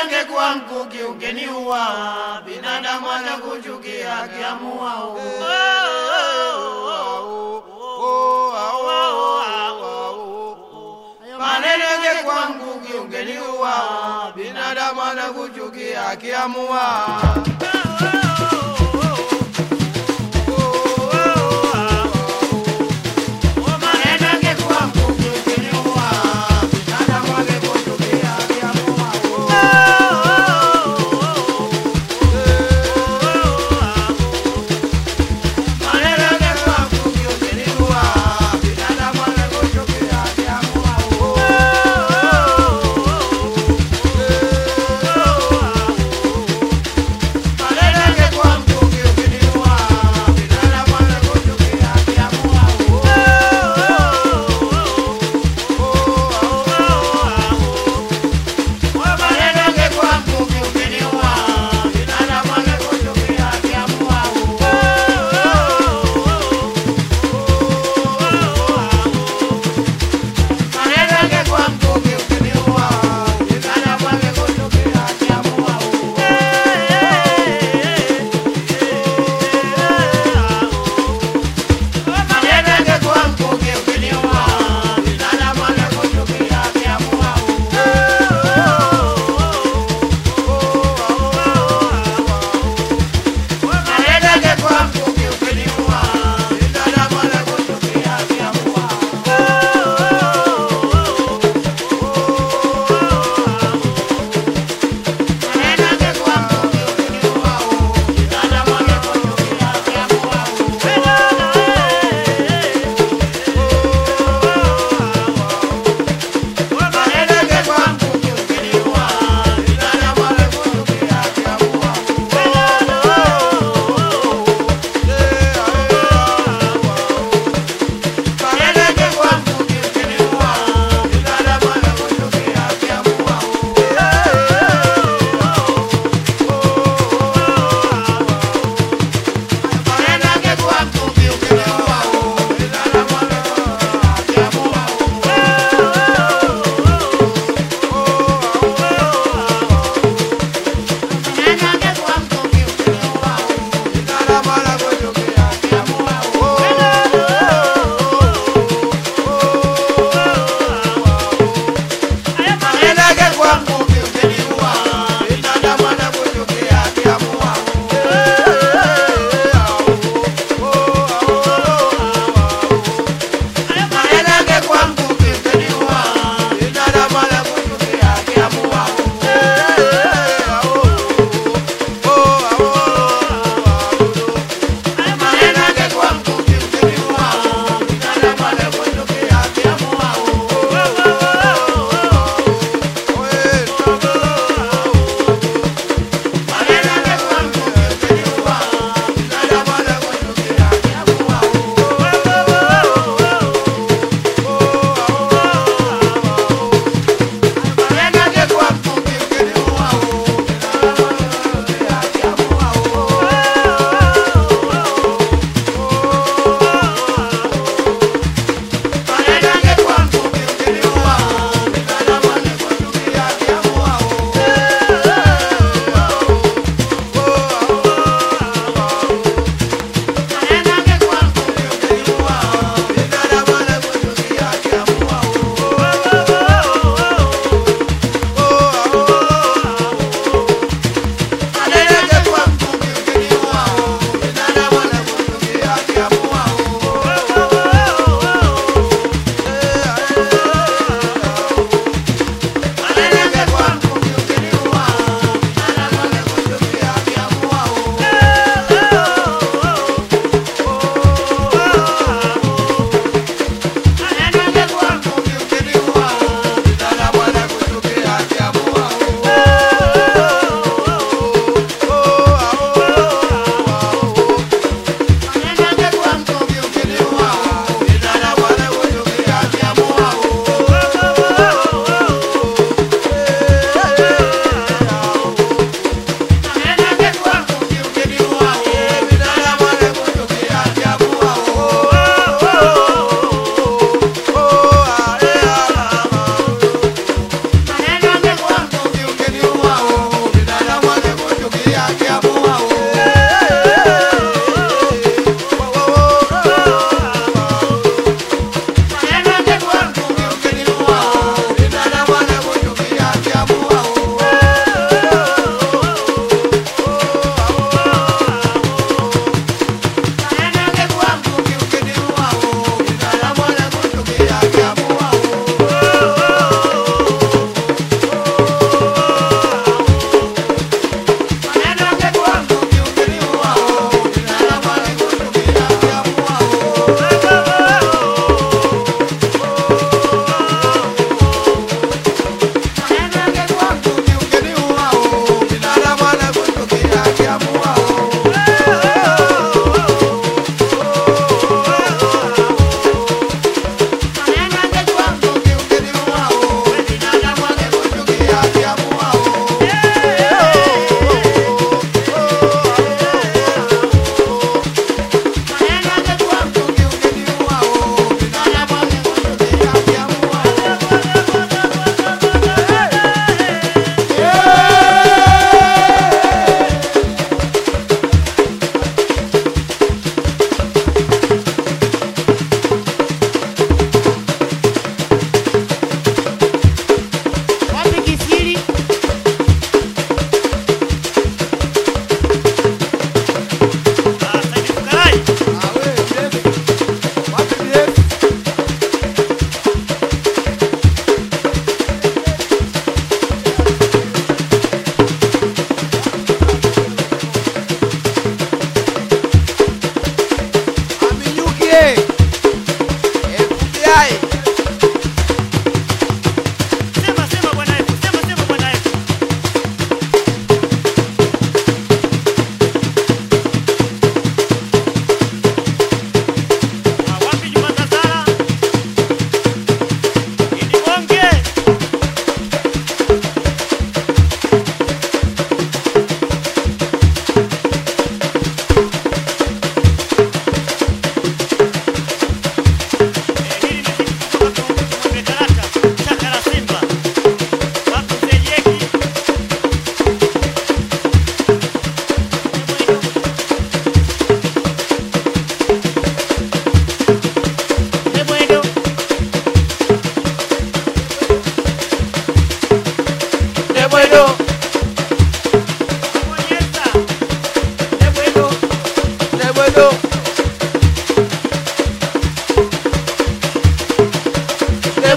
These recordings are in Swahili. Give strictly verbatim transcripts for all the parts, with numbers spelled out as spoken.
angekuwa mkuki ungeniua, binadamu anakuchukia akiamua. Maneno angekuwa mkuki ungeniua, binadamu anakuchukia akiamua.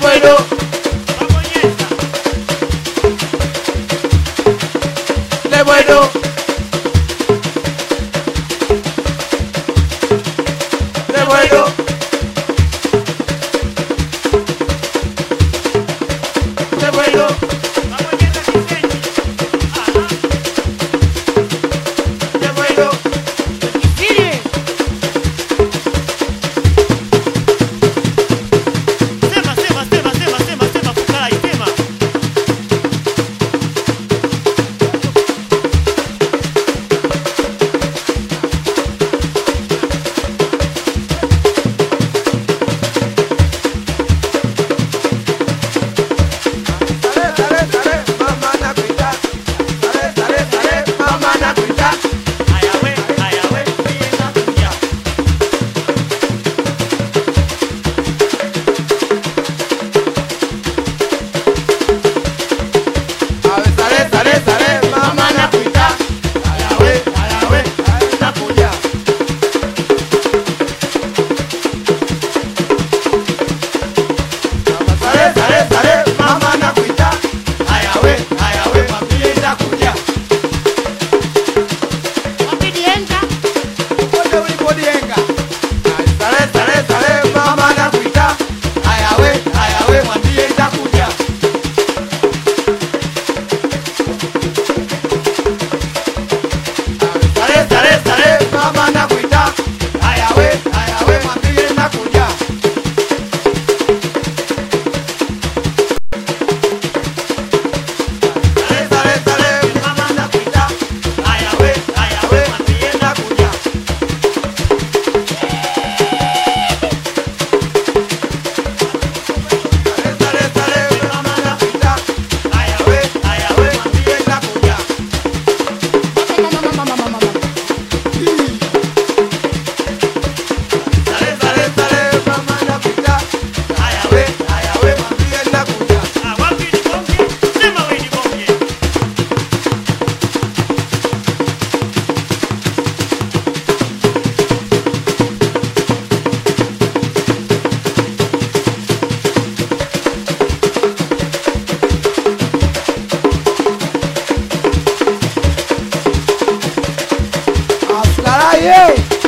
Lebwedo, Lebwedo, Lebwedo, Lebwedo, Lebwedo. Sema, sema, sema, sema, sema, sema, Fukalai, sema. Sare, sare, sare, mama nakuita. Sare, sare, sare, mama nakuita. Haya we, haya we, mie nakuja. Awe sare, sare, sare, mama nakuita. Haya we, haya we, haya nakuja. Sare, sare, sare, mama nakuita. Haya we, haya we, mwambie nitakuja. Wote ulipodienga. Sare, sare, sare, mama nakuita. Haya we, haya we, mwambie nitakuja. Sare, sare, sare, mama nakuita. Haya we, haya we, mwambie nitakuja. Sare, sare, sare, mama nakuita. Haya we, haya we, mwambie nitakuja. Sare, sare, sare, mama nakuita. Haya we, haya we, mwambie nitakuja. Sare, sare, sare, mama nakuita. Haya we, haya we, mwambie nitakuja. Ah, wapi ni bonge? Sema we ni bonge. Afkaraye.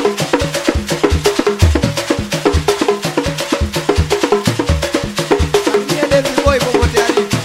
Mie David Boy popote alipo.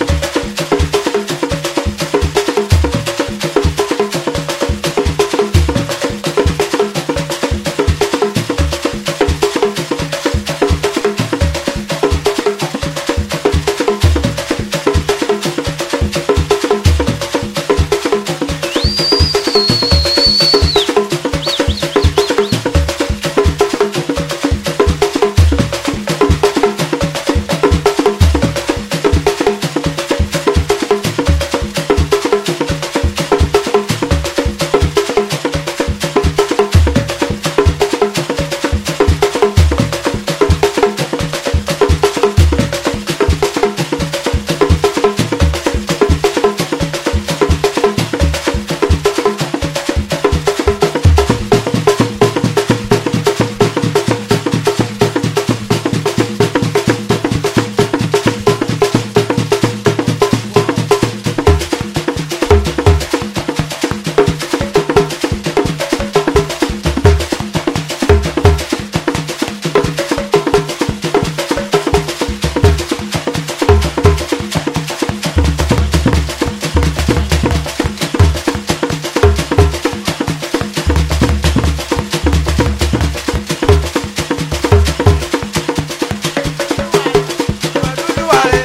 Wadudu wale.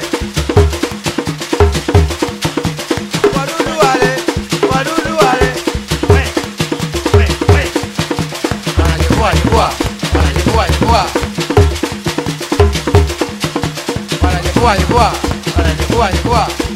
Wadudu wale. Wadudu wale. We, we, we. Wanajivua, jivua. Wanajivua, jivua. Wanajivua, jivua. Wanajivua, jivua.